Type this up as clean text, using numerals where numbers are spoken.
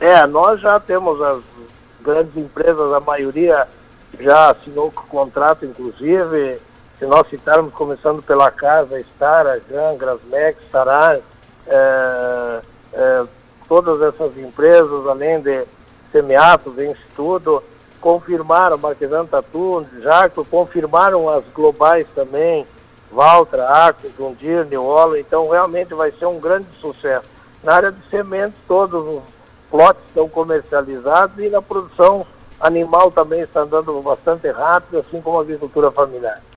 Nós já temos as grandes empresas, a maioria já assinou o contrato, inclusive, se nós citarmos, começando pela Casa, Estara, Jangra, Asmex, Sarar, todas essas empresas, além de Semiato, Vence Tudo, confirmaram, Marquesan Tatu, Jaco, confirmaram as globais também, Valtra, Arco, Jundir, New Holland, então realmente vai ser um grande sucesso. Na área de sementes, todos os lotes estão comercializados e na produção animal também está andando bastante rápido, assim como a agricultura familiar.